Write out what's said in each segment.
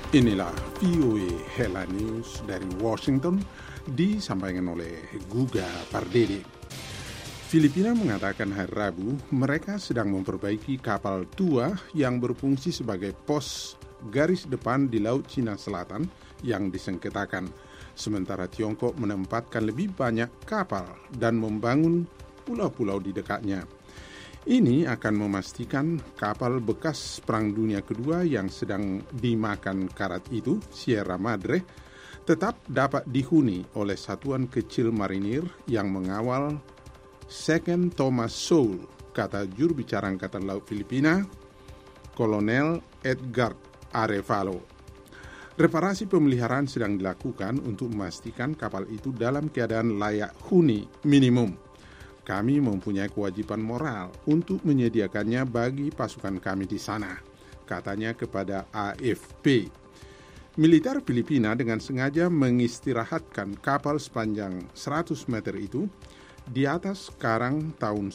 Inilah VOA Headline News dari Washington, disampaikan oleh Guga Pardede. Filipina mengatakan hari Rabu mereka sedang memperbaiki kapal tua yang berfungsi sebagai pos garis depan di Laut Cina Selatan yang disengketakan. Sementara Tiongkok menempatkan lebih banyak kapal dan membangun pulau-pulau di dekatnya. Ini akan memastikan kapal bekas Perang Dunia Kedua yang sedang dimakan karat itu, Sierra Madre, tetap dapat dihuni oleh satuan kecil marinir yang mengawal Second Thomas Sowell, kata juru bicara Angkatan Laut Filipina, Kolonel Edgar Arevalo. Reparasi pemeliharaan sedang dilakukan untuk memastikan kapal itu dalam keadaan layak huni minimum. Kami mempunyai kewajiban moral untuk menyediakannya bagi pasukan kami di sana, katanya kepada AFP. Militer Filipina dengan sengaja mengistirahatkan kapal sepanjang 100 meter itu di atas karang tahun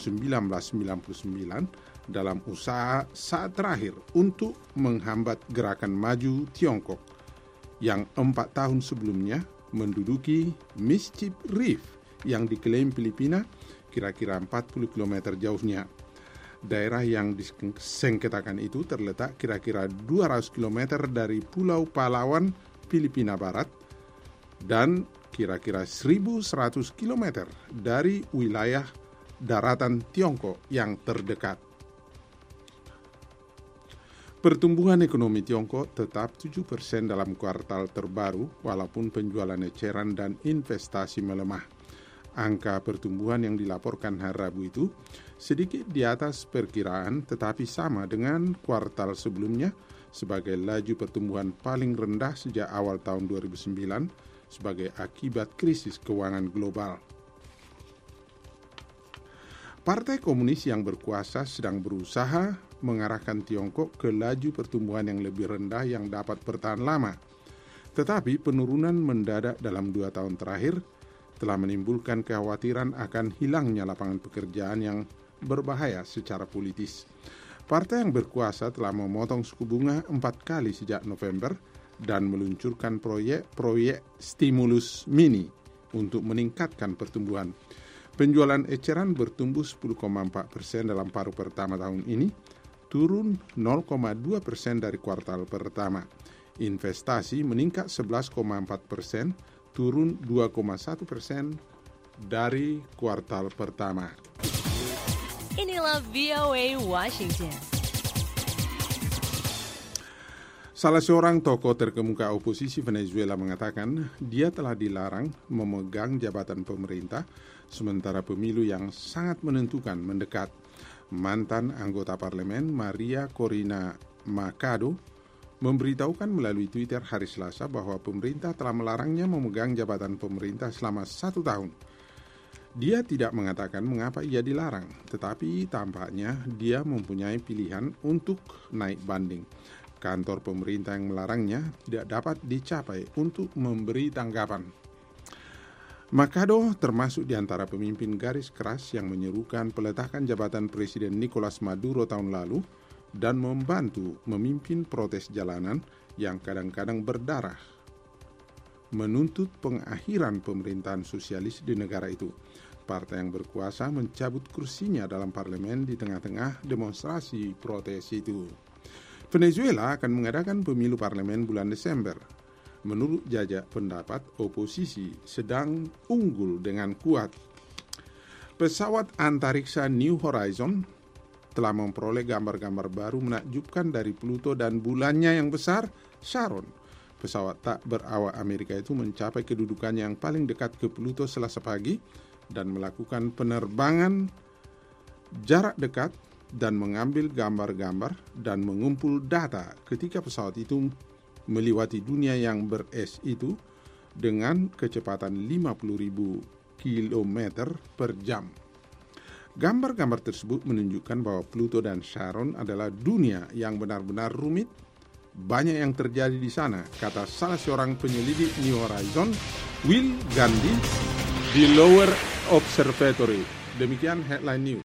1999 dalam usaha saat terakhir untuk menghambat gerakan maju Tiongkok yang 4 tahun sebelumnya menduduki Mischief Reef yang diklaim Filipina kira-kira 40 km jauhnya. Daerah yang disengketakan itu terletak kira-kira 200 km dari Pulau Palawan, Filipina Barat, dan kira-kira 1.100 km dari wilayah daratan Tiongkok yang terdekat. Pertumbuhan ekonomi Tiongkok tetap 7% dalam kuartal terbaru, walaupun penjualan eceran dan investasi melemah. Angka pertumbuhan yang dilaporkan hari Rabu itu sedikit di atas perkiraan tetapi sama dengan kuartal sebelumnya sebagai laju pertumbuhan paling rendah sejak awal tahun 2009 sebagai akibat krisis keuangan global. Partai Komunis yang berkuasa sedang berusaha mengarahkan Tiongkok ke laju pertumbuhan yang lebih rendah yang dapat bertahan lama. Tetapi penurunan mendadak dalam 2 tahun terakhir telah menimbulkan kekhawatiran akan hilangnya lapangan pekerjaan yang berbahaya secara politis. Partai yang berkuasa telah memotong suku bunga 4 kali sejak November dan meluncurkan proyek-proyek stimulus mini untuk meningkatkan pertumbuhan. Penjualan eceran bertumbuh 10,4% dalam paruh pertama tahun ini, turun 0,2% dari kuartal pertama. Investasi meningkat 11,4%, turun 2,1% dari kuartal pertama. Inilah VOA Washington. Salah seorang tokoh terkemuka oposisi Venezuela mengatakan dia telah dilarang memegang jabatan pemerintah sementara pemilu yang sangat menentukan mendekat. Mantan anggota parlemen Maria Corina Machado memberitahukan melalui Twitter hari Selasa bahwa pemerintah telah melarangnya memegang jabatan pemerintah selama 1 tahun. Dia tidak mengatakan mengapa ia dilarang, tetapi tampaknya dia mempunyai pilihan untuk naik banding. Kantor pemerintah yang melarangnya tidak dapat dicapai untuk memberi tanggapan. Machado termasuk di antara pemimpin garis keras yang menyerukan peletakan jabatan Presiden Nicolas Maduro tahun lalu dan membantu memimpin protes jalanan yang kadang-kadang berdarah, menuntut pengakhiran pemerintahan sosialis di negara itu. Partai yang berkuasa mencabut kursinya dalam parlemen di tengah-tengah demonstrasi protes itu. Venezuela akan mengadakan pemilu parlemen bulan Desember. Menurut jajak pendapat, oposisi sedang unggul dengan kuat. Pesawat antariksa New Horizon telah memperoleh gambar-gambar baru menakjubkan dari Pluto dan bulannya yang besar, Charon. Pesawat tak berawak Amerika itu mencapai kedudukan yang paling dekat ke Pluto Selasa pagi dan melakukan penerbangan jarak dekat dan mengambil gambar-gambar dan mengumpul data ketika pesawat itu melewati dunia yang beres itu dengan kecepatan 50.000 km per jam. Gambar-gambar tersebut menunjukkan bahwa Pluto dan Charon adalah dunia yang benar-benar rumit. Banyak yang terjadi di sana, kata salah seorang penyelidik New Horizon, Will Gandhi, di Lower Observatory. Demikian Headline News.